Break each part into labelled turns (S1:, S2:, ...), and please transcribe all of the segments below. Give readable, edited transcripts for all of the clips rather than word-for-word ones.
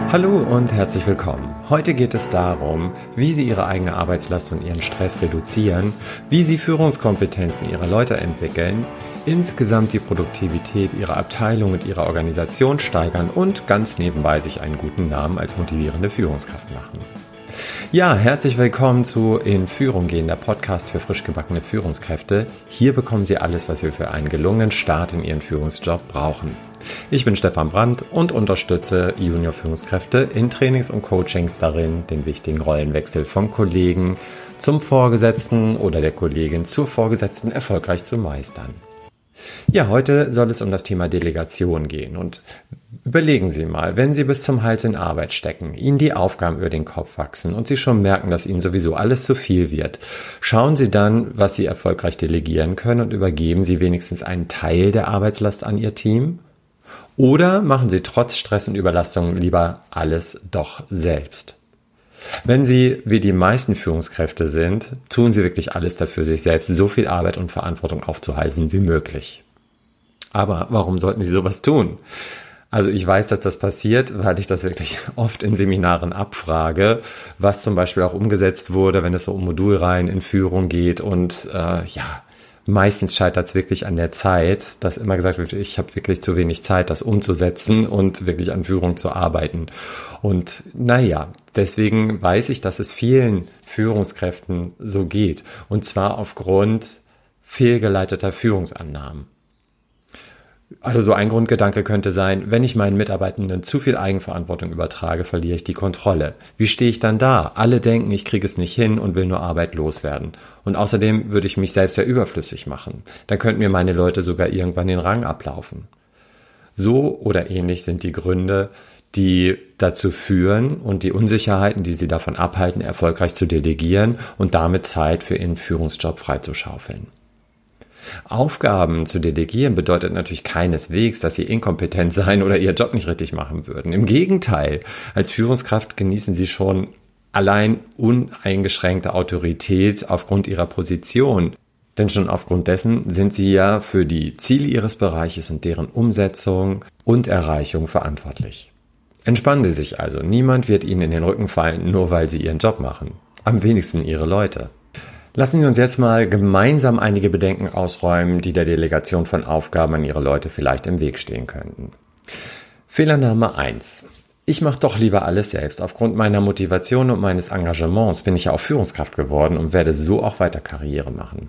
S1: Hallo und herzlich willkommen. Heute geht es darum, wie Sie Ihre eigene Arbeitslast und Ihren Stress reduzieren, wie Sie Führungskompetenzen Ihrer Leute entwickeln, insgesamt die Produktivität Ihrer Abteilung und Ihrer Organisation steigern und ganz nebenbei sich einen guten Namen als motivierende Führungskraft machen. Ja, herzlich willkommen zu In Führung gehen, der Podcast für frisch gebackene Führungskräfte. Hier bekommen Sie alles, was Sie für einen gelungenen Start in Ihren Führungsjob brauchen. Ich bin Stefan Brandt und unterstütze Junior-Führungskräfte in Trainings und Coachings darin, den wichtigen Rollenwechsel vom Kollegen zum Vorgesetzten oder der Kollegin zur Vorgesetzten erfolgreich zu meistern. Ja, heute soll es um das Thema Delegation gehen und überlegen Sie mal, wenn Sie bis zum Hals in Arbeit stecken, Ihnen die Aufgaben über den Kopf wachsen und Sie schon merken, dass Ihnen sowieso alles zu viel wird, schauen Sie dann, was Sie erfolgreich delegieren können und übergeben Sie wenigstens einen Teil der Arbeitslast an Ihr Team? Oder machen Sie trotz Stress und Überlastung lieber alles doch selbst? Wenn Sie wie die meisten Führungskräfte sind, tun Sie wirklich alles dafür, sich selbst so viel Arbeit und Verantwortung aufzuhalsen wie möglich. Aber warum sollten Sie sowas tun? Also ich weiß, dass das passiert, weil ich das wirklich oft in Seminaren abfrage, was zum Beispiel auch umgesetzt wurde, wenn es so um Modulreihen in Führung geht und meistens scheitert es wirklich an der Zeit, dass immer gesagt wird, ich habe wirklich zu wenig Zeit, das umzusetzen und wirklich an Führung zu arbeiten. Und deswegen weiß ich, dass es vielen Führungskräften so geht. Und zwar aufgrund fehlgeleiteter Führungsannahmen. Also so ein Grundgedanke könnte sein, wenn ich meinen Mitarbeitenden zu viel Eigenverantwortung übertrage, verliere ich die Kontrolle. Wie stehe ich dann da? Alle denken, ich kriege es nicht hin und will nur Arbeit loswerden. Und außerdem würde ich mich selbst ja überflüssig machen. Dann könnten mir meine Leute sogar irgendwann den Rang ablaufen. So oder ähnlich sind die Gründe, die dazu führen und die Unsicherheiten, die sie davon abhalten, erfolgreich zu delegieren und damit Zeit für ihren Führungsjob freizuschaufeln. Aufgaben zu delegieren bedeutet natürlich keineswegs, dass sie inkompetent sein oder ihr Job nicht richtig machen würden. Im Gegenteil, als Führungskraft genießen sie schon allein uneingeschränkte Autorität aufgrund ihrer Position. Denn schon aufgrund dessen sind sie ja für die Ziele ihres Bereiches und deren Umsetzung und Erreichung verantwortlich. Entspannen Sie sich also. Niemand wird Ihnen in den Rücken fallen, nur weil Sie Ihren Job machen. Am wenigsten Ihre Leute. Lassen Sie uns jetzt mal gemeinsam einige Bedenken ausräumen, die der Delegation von Aufgaben an Ihre Leute vielleicht im Weg stehen könnten. Fehlernahme 1. Ich mache doch lieber alles selbst. Aufgrund meiner Motivation und meines Engagements bin ich ja auch Führungskraft geworden und werde so auch weiter Karriere machen.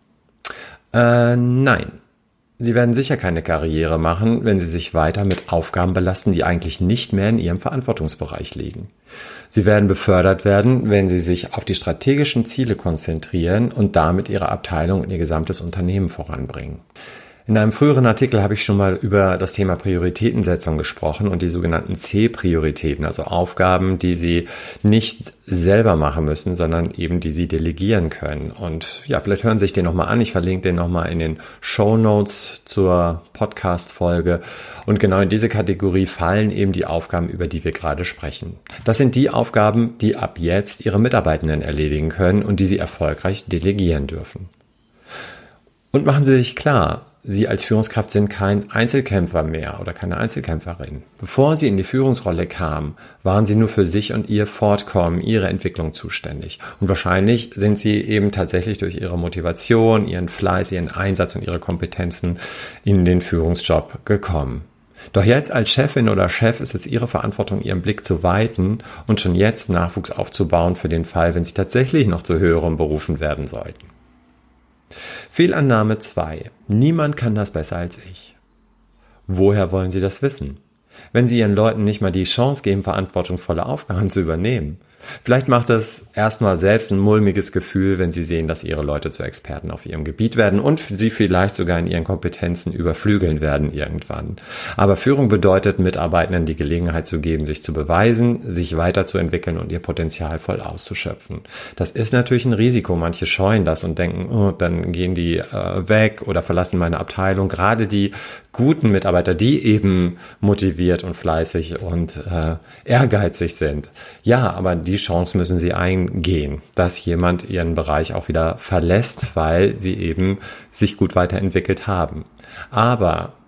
S1: Nein. Sie werden sicher keine Karriere machen, wenn Sie sich weiter mit Aufgaben belasten, die eigentlich nicht mehr in Ihrem Verantwortungsbereich liegen. Sie werden befördert werden, wenn Sie sich auf die strategischen Ziele konzentrieren und damit Ihre Abteilung und Ihr gesamtes Unternehmen voranbringen. In einem früheren Artikel habe ich schon mal über das Thema Prioritätensetzung gesprochen und die sogenannten C-Prioritäten, also Aufgaben, die Sie nicht selber machen müssen, sondern eben die Sie delegieren können. Und ja, vielleicht hören Sie sich den nochmal an. Ich verlinke den nochmal in den Shownotes zur Podcast-Folge. Und genau in diese Kategorie fallen eben die Aufgaben, über die wir gerade sprechen. Das sind die Aufgaben, die ab jetzt Ihre Mitarbeitenden erledigen können und die Sie erfolgreich delegieren dürfen. Und machen Sie sich klar, Sie als Führungskraft sind kein Einzelkämpfer mehr oder keine Einzelkämpferin. Bevor Sie in die Führungsrolle kamen, waren Sie nur für sich und Ihr Fortkommen, Ihre Entwicklung zuständig. Und wahrscheinlich sind Sie eben tatsächlich durch Ihre Motivation, Ihren Fleiß, Ihren Einsatz und Ihre Kompetenzen in den Führungsjob gekommen. Doch jetzt als Chefin oder Chef ist es Ihre Verantwortung, Ihren Blick zu weiten und schon jetzt Nachwuchs aufzubauen für den Fall, wenn Sie tatsächlich noch zu höherem berufen werden sollten. Fehlannahme 2. Niemand kann das besser als ich. Woher wollen Sie das wissen? Wenn Sie Ihren Leuten nicht mal die Chance geben, verantwortungsvolle Aufgaben zu übernehmen. Vielleicht macht es erstmal selbst ein mulmiges Gefühl, wenn Sie sehen, dass Ihre Leute zu Experten auf Ihrem Gebiet werden und Sie vielleicht sogar in Ihren Kompetenzen überflügeln werden irgendwann. Aber Führung bedeutet, Mitarbeitenden die Gelegenheit zu geben, sich zu beweisen, sich weiterzuentwickeln und ihr Potenzial voll auszuschöpfen. Das ist natürlich ein Risiko. Manche scheuen das und denken, oh, dann gehen die weg oder verlassen meine Abteilung. Gerade die guten Mitarbeiter, die eben motiviert und fleißig und ehrgeizig sind. Ja, aber die Chance müssen sie eingehen, dass jemand ihren Bereich auch wieder verlässt, weil sie eben sich gut weiterentwickelt haben. Aber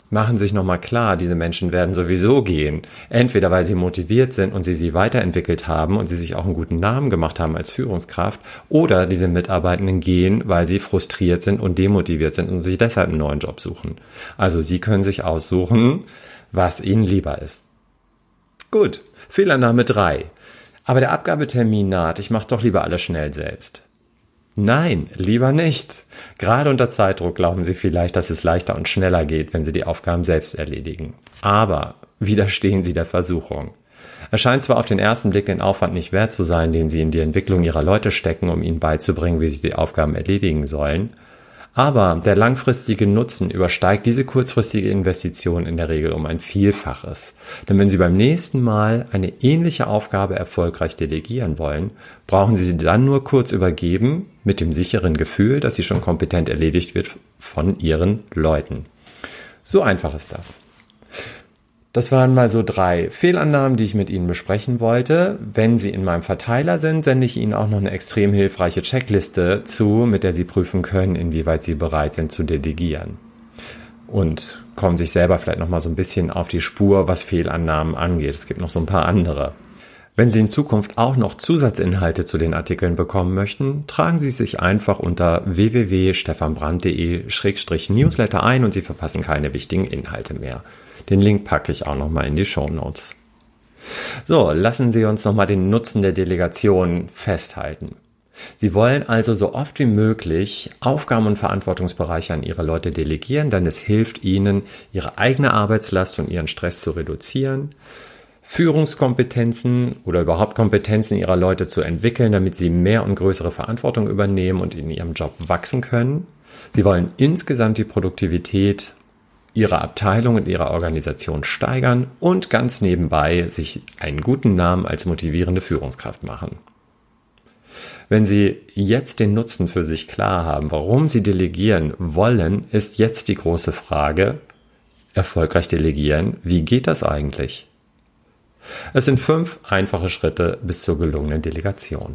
S1: Machen sich nochmal klar, diese Menschen werden sowieso gehen. Entweder weil sie motiviert sind und sie weiterentwickelt haben und sie sich auch einen guten Namen gemacht haben als Führungskraft, oder diese Mitarbeitenden gehen, weil sie frustriert sind und demotiviert sind und sich deshalb einen neuen Job suchen. Also sie können sich aussuchen, was ihnen lieber ist. Gut, Fehlannahme 3. Aber der Abgabetermin naht, ich mache doch lieber alles schnell selbst. Nein, lieber nicht. Gerade unter Zeitdruck glauben Sie vielleicht, dass es leichter und schneller geht, wenn Sie die Aufgaben selbst erledigen. Aber widerstehen Sie der Versuchung. Es scheint zwar auf den ersten Blick den Aufwand nicht wert zu sein, den Sie in die Entwicklung Ihrer Leute stecken, um ihnen beizubringen, wie sie die Aufgaben erledigen sollen. Aber der langfristige Nutzen übersteigt diese kurzfristige Investition in der Regel um ein Vielfaches. Denn wenn Sie beim nächsten Mal eine ähnliche Aufgabe erfolgreich delegieren wollen, brauchen Sie sie dann nur kurz übergeben, mit dem sicheren Gefühl, dass sie schon kompetent erledigt wird von Ihren Leuten. So einfach ist das. Das waren mal so 3 Fehlannahmen, die ich mit Ihnen besprechen wollte. Wenn Sie in meinem Verteiler sind, sende ich Ihnen auch noch eine extrem hilfreiche Checkliste zu, mit der Sie prüfen können, inwieweit Sie bereit sind zu delegieren. Und kommen sich selber vielleicht noch mal so ein bisschen auf die Spur, was Fehlannahmen angeht. Es gibt noch so ein paar andere. Wenn Sie in Zukunft auch noch Zusatzinhalte zu den Artikeln bekommen möchten, tragen Sie sich einfach unter www.stefanbrand.de/newsletter ein und Sie verpassen keine wichtigen Inhalte mehr. Den Link packe ich auch nochmal in die Shownotes. So, lassen Sie uns nochmal den Nutzen der Delegation festhalten. Sie wollen also so oft wie möglich Aufgaben und Verantwortungsbereiche an Ihre Leute delegieren, denn es hilft Ihnen, Ihre eigene Arbeitslast und Ihren Stress zu reduzieren, Führungskompetenzen oder überhaupt Kompetenzen Ihrer Leute zu entwickeln, damit sie mehr und größere Verantwortung übernehmen und in ihrem Job wachsen können. Sie wollen insgesamt die Produktivität Ihrer Abteilung und Ihrer Organisation steigern und ganz nebenbei sich einen guten Namen als motivierende Führungskraft machen. Wenn Sie jetzt den Nutzen für sich klar haben, warum Sie delegieren wollen, ist jetzt die große Frage, erfolgreich delegieren, wie geht das eigentlich? Es sind 5 einfache Schritte bis zur gelungenen Delegation.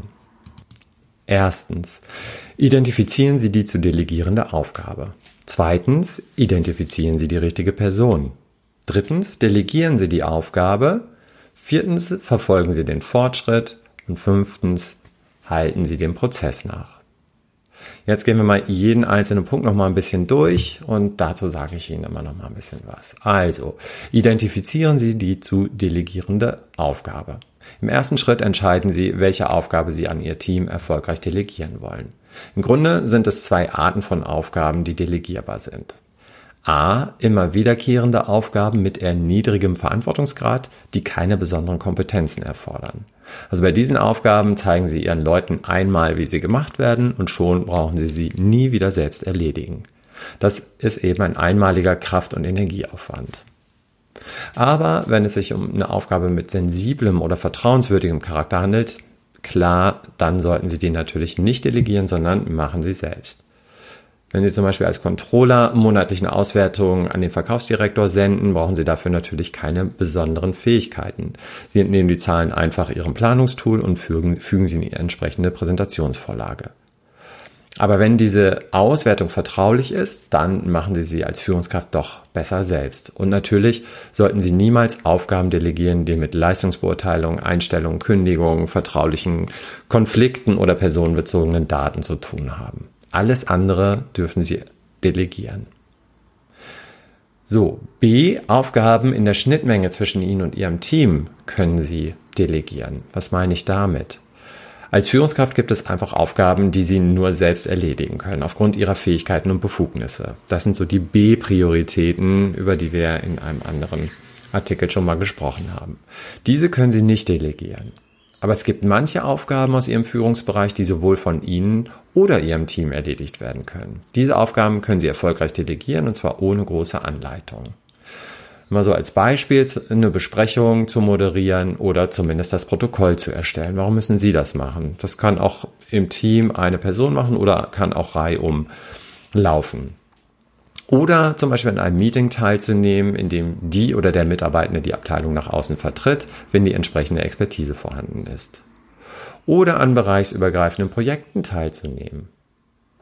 S1: Erstens, identifizieren Sie die zu delegierende Aufgabe. Zweitens, identifizieren Sie die richtige Person. Drittens, delegieren Sie die Aufgabe. Viertens, verfolgen Sie den Fortschritt. Und 5. halten Sie dem Prozess nach. Jetzt gehen wir mal jeden einzelnen Punkt noch mal ein bisschen durch und dazu sage ich Ihnen immer noch mal ein bisschen was. Also, identifizieren Sie die zu delegierende Aufgabe. Im ersten Schritt entscheiden Sie, welche Aufgabe Sie an Ihr Team erfolgreich delegieren wollen. Im Grunde sind es 2 Arten von Aufgaben, die delegierbar sind. A. Immer wiederkehrende Aufgaben mit eher niedrigem Verantwortungsgrad, die keine besonderen Kompetenzen erfordern. Also bei diesen Aufgaben zeigen Sie Ihren Leuten einmal, wie sie gemacht werden und schon brauchen Sie sie nie wieder selbst erledigen. Das ist eben ein einmaliger Kraft- und Energieaufwand. Aber wenn es sich um eine Aufgabe mit sensiblem oder vertrauenswürdigem Charakter handelt, klar, dann sollten Sie die natürlich nicht delegieren, sondern machen Sie selbst. Wenn Sie zum Beispiel als Controller monatlich eine Auswertung an den Verkaufsdirektor senden, brauchen Sie dafür natürlich keine besonderen Fähigkeiten. Sie entnehmen die Zahlen einfach Ihrem Planungstool und fügen sie in die entsprechende Präsentationsvorlage. Aber wenn diese Auswertung vertraulich ist, dann machen Sie sie als Führungskraft doch besser selbst. Und natürlich sollten Sie niemals Aufgaben delegieren, die mit Leistungsbeurteilung, Einstellungen, Kündigungen, vertraulichen Konflikten oder personenbezogenen Daten zu tun haben. Alles andere dürfen Sie delegieren. So, B. Aufgaben in der Schnittmenge zwischen Ihnen und Ihrem Team können Sie delegieren. Was meine ich damit? Als Führungskraft gibt es einfach Aufgaben, die Sie nur selbst erledigen können, aufgrund Ihrer Fähigkeiten und Befugnisse. Das sind so die B-Prioritäten, über die wir in einem anderen Artikel schon mal gesprochen haben. Diese können Sie nicht delegieren. Aber es gibt manche Aufgaben aus Ihrem Führungsbereich, die sowohl von Ihnen oder Ihrem Team erledigt werden können. Diese Aufgaben können Sie erfolgreich delegieren und zwar ohne große Anleitung. Mal so als Beispiel eine Besprechung zu moderieren oder zumindest das Protokoll zu erstellen. Warum müssen Sie das machen? Das kann auch im Team eine Person machen oder kann auch reihum laufen. Oder zum Beispiel an einem Meeting teilzunehmen, in dem die oder der Mitarbeitende die Abteilung nach außen vertritt, wenn die entsprechende Expertise vorhanden ist. Oder an bereichsübergreifenden Projekten teilzunehmen.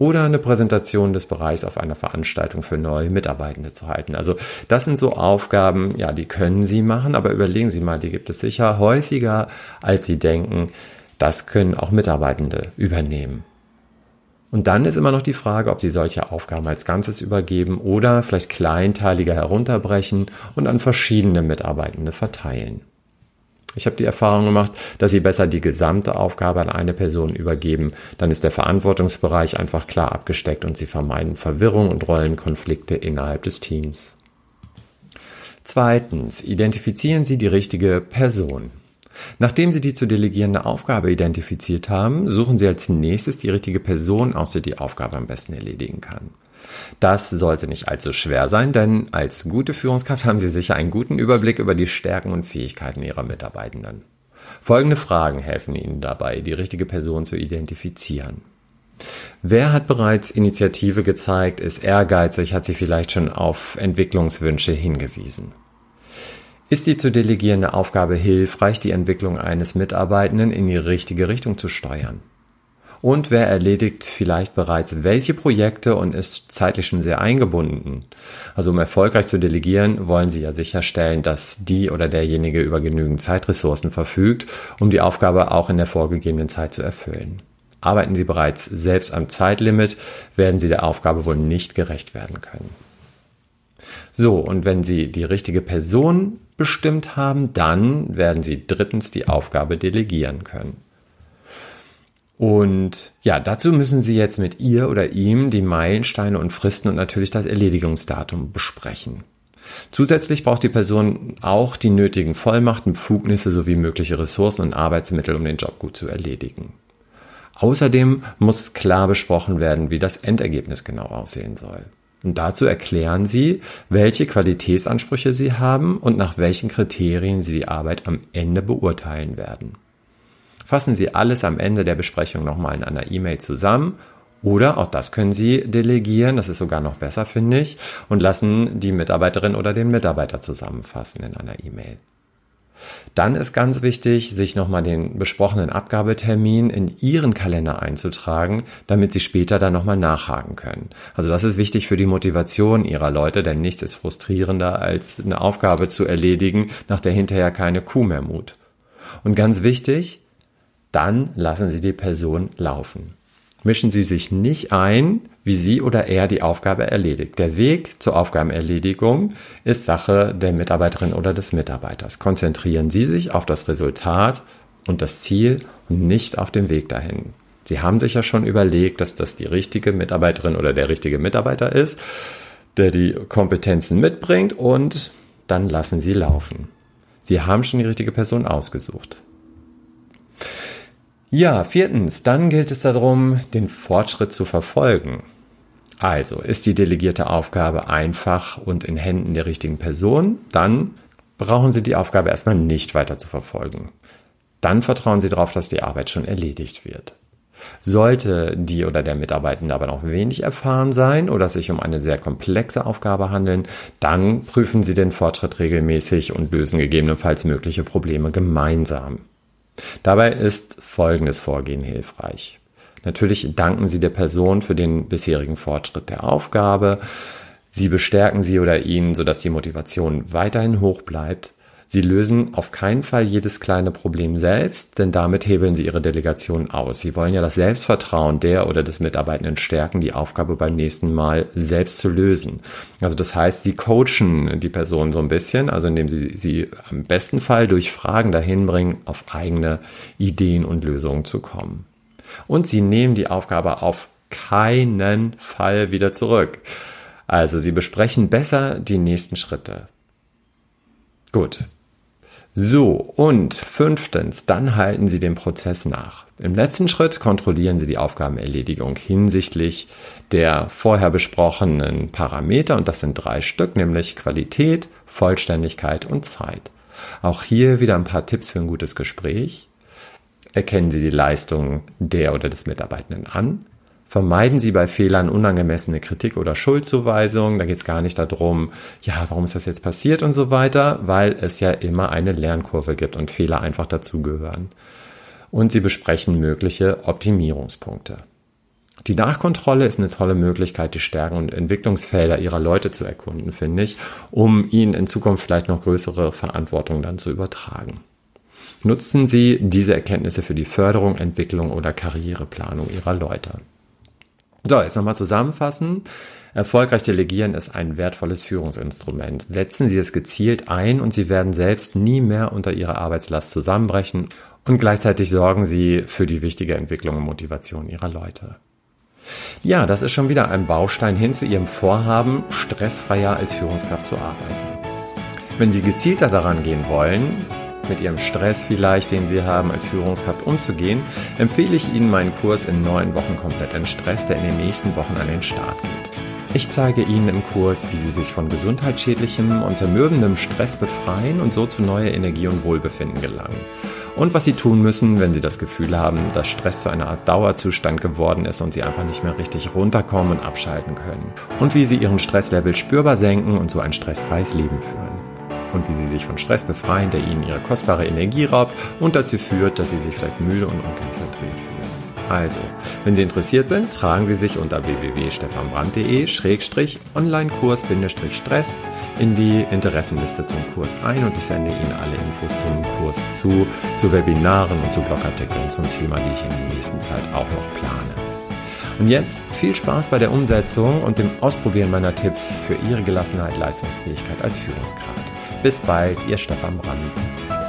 S1: oder eine Präsentation des Bereichs auf einer Veranstaltung für neue Mitarbeitende zu halten. Also das sind so Aufgaben, ja, die können Sie machen, aber überlegen Sie mal, die gibt es sicher häufiger, als Sie denken. Das können auch Mitarbeitende übernehmen. Und dann ist immer noch die Frage, ob Sie solche Aufgaben als Ganzes übergeben oder vielleicht kleinteiliger herunterbrechen und an verschiedene Mitarbeitende verteilen. Ich habe die Erfahrung gemacht, dass Sie besser die gesamte Aufgabe an eine Person übergeben. Dann ist der Verantwortungsbereich einfach klar abgesteckt und Sie vermeiden Verwirrung und Rollenkonflikte innerhalb des Teams. Zweitens, identifizieren Sie die richtige Person. Nachdem Sie die zu delegierende Aufgabe identifiziert haben, suchen Sie als nächstes die richtige Person aus, die die Aufgabe am besten erledigen kann. Das sollte nicht allzu schwer sein, denn als gute Führungskraft haben Sie sicher einen guten Überblick über die Stärken und Fähigkeiten Ihrer Mitarbeitenden. Folgende Fragen helfen Ihnen dabei, die richtige Person zu identifizieren. Wer hat bereits Initiative gezeigt, ist ehrgeizig, hat Sie vielleicht schon auf Entwicklungswünsche hingewiesen? Ist die zu delegierende Aufgabe hilfreich, die Entwicklung eines Mitarbeitenden in die richtige Richtung zu steuern? Und wer erledigt vielleicht bereits welche Projekte und ist zeitlich schon sehr eingebunden? Also um erfolgreich zu delegieren, wollen Sie ja sicherstellen, dass die oder derjenige über genügend Zeitressourcen verfügt, um die Aufgabe auch in der vorgegebenen Zeit zu erfüllen. Arbeiten Sie bereits selbst am Zeitlimit, werden Sie der Aufgabe wohl nicht gerecht werden können. So, und wenn Sie die richtige Person bestimmt haben, dann werden Sie drittens die Aufgabe delegieren können. Und ja, dazu müssen Sie jetzt mit ihr oder ihm die Meilensteine und Fristen und natürlich das Erledigungsdatum besprechen. Zusätzlich braucht die Person auch die nötigen Vollmachten, Befugnisse sowie mögliche Ressourcen und Arbeitsmittel, um den Job gut zu erledigen. Außerdem muss klar besprochen werden, wie das Endergebnis genau aussehen soll. Und dazu erklären Sie, welche Qualitätsansprüche Sie haben und nach welchen Kriterien Sie die Arbeit am Ende beurteilen werden. Fassen Sie alles am Ende der Besprechung nochmal in einer E-Mail zusammen oder auch das können Sie delegieren, das ist sogar noch besser, finde ich, und lassen die Mitarbeiterin oder den Mitarbeiter zusammenfassen in einer E-Mail. Dann ist ganz wichtig, sich nochmal den besprochenen Abgabetermin in Ihren Kalender einzutragen, damit Sie später dann nochmal nachhaken können. Also das ist wichtig für die Motivation Ihrer Leute, denn nichts ist frustrierender, als eine Aufgabe zu erledigen, nach der hinterher keine Kuh mehr mut. Und ganz wichtig, dann lassen Sie die Person laufen. Mischen Sie sich nicht ein, wie sie oder er die Aufgabe erledigt. Der Weg zur Aufgabenerledigung ist Sache der Mitarbeiterin oder des Mitarbeiters. Konzentrieren Sie sich auf das Resultat und das Ziel und nicht auf den Weg dahin. Sie haben sich ja schon überlegt, dass das die richtige Mitarbeiterin oder der richtige Mitarbeiter ist, der die Kompetenzen mitbringt und dann lassen Sie laufen. Sie haben schon die richtige Person ausgesucht. Ja, viertens, dann gilt es darum, den Fortschritt zu verfolgen. Also, ist die delegierte Aufgabe einfach und in Händen der richtigen Person, dann brauchen Sie die Aufgabe erstmal nicht weiter zu verfolgen. Dann vertrauen Sie darauf, dass die Arbeit schon erledigt wird. Sollte die oder der Mitarbeitende aber noch wenig erfahren sein oder es sich um eine sehr komplexe Aufgabe handeln, dann prüfen Sie den Fortschritt regelmäßig und lösen gegebenenfalls mögliche Probleme gemeinsam. Dabei ist folgendes Vorgehen hilfreich. Natürlich danken Sie der Person für den bisherigen Fortschritt der Aufgabe. Sie bestärken sie oder ihn, sodass die Motivation weiterhin hoch bleibt. Sie lösen auf keinen Fall jedes kleine Problem selbst, denn damit hebeln Sie Ihre Delegation aus. Sie wollen ja das Selbstvertrauen der oder des Mitarbeitenden stärken, die Aufgabe beim nächsten Mal selbst zu lösen. Also das heißt, Sie coachen die Person so ein bisschen, also indem Sie sie im besten Fall durch Fragen dahin bringen, auf eigene Ideen und Lösungen zu kommen. Und Sie nehmen die Aufgabe auf keinen Fall wieder zurück. Also Sie besprechen besser die nächsten Schritte. Gut. So, und fünftens, dann halten Sie den Prozess nach. Im letzten Schritt kontrollieren Sie die Aufgabenerledigung hinsichtlich der vorher besprochenen Parameter, und das sind 3 Stück, nämlich Qualität, Vollständigkeit und Zeit. Auch hier wieder ein paar Tipps für ein gutes Gespräch. Erkennen Sie die Leistung der oder des Mitarbeitenden an. Vermeiden Sie bei Fehlern unangemessene Kritik oder Schuldzuweisung. Da geht es gar nicht darum, ja, warum ist das jetzt passiert und so weiter, weil es ja immer eine Lernkurve gibt und Fehler einfach dazugehören. Und Sie besprechen mögliche Optimierungspunkte. Die Nachkontrolle ist eine tolle Möglichkeit, die Stärken und Entwicklungsfelder ihrer Leute zu erkunden, finde ich, um ihnen in Zukunft vielleicht noch größere Verantwortung dann zu übertragen. Nutzen Sie diese Erkenntnisse für die Förderung, Entwicklung oder Karriereplanung Ihrer Leute. So, jetzt nochmal zusammenfassen. Erfolgreich delegieren ist ein wertvolles Führungsinstrument. Setzen Sie es gezielt ein und Sie werden selbst nie mehr unter Ihrer Arbeitslast zusammenbrechen und gleichzeitig sorgen Sie für die wichtige Entwicklung und Motivation Ihrer Leute. Ja, das ist schon wieder ein Baustein hin zu Ihrem Vorhaben, stressfreier als Führungskraft zu arbeiten. Wenn Sie gezielter daran gehen wollen, mit Ihrem Stress vielleicht, den Sie haben, als Führungskraft umzugehen, empfehle ich Ihnen meinen Kurs in 9 Wochen komplett entstresst, der in den nächsten Wochen an den Start geht. Ich zeige Ihnen im Kurs, wie Sie sich von gesundheitsschädlichem und zermürbendem Stress befreien und so zu neuer Energie und Wohlbefinden gelangen. Und was Sie tun müssen, wenn Sie das Gefühl haben, dass Stress zu einer Art Dauerzustand geworden ist und Sie einfach nicht mehr richtig runterkommen und abschalten können. Und wie Sie Ihren Stresslevel spürbar senken und so ein stressfreies Leben führen. Und wie Sie sich von Stress befreien, der Ihnen Ihre kostbare Energie raubt und dazu führt, dass Sie sich vielleicht müde und unkonzentriert fühlen. Also, wenn Sie interessiert sind, tragen Sie sich unter www.stefanbrand.de/Online-Kurs-Stress in die Interessenliste zum Kurs ein und ich sende Ihnen alle Infos zum Kurs zu Webinaren und zu Blogartikeln zum Thema, die ich in der nächsten Zeit auch noch plane. Und jetzt viel Spaß bei der Umsetzung und dem Ausprobieren meiner Tipps für Ihre Gelassenheit, Leistungsfähigkeit als Führungskraft. Bis bald, Ihr Stefan Brand.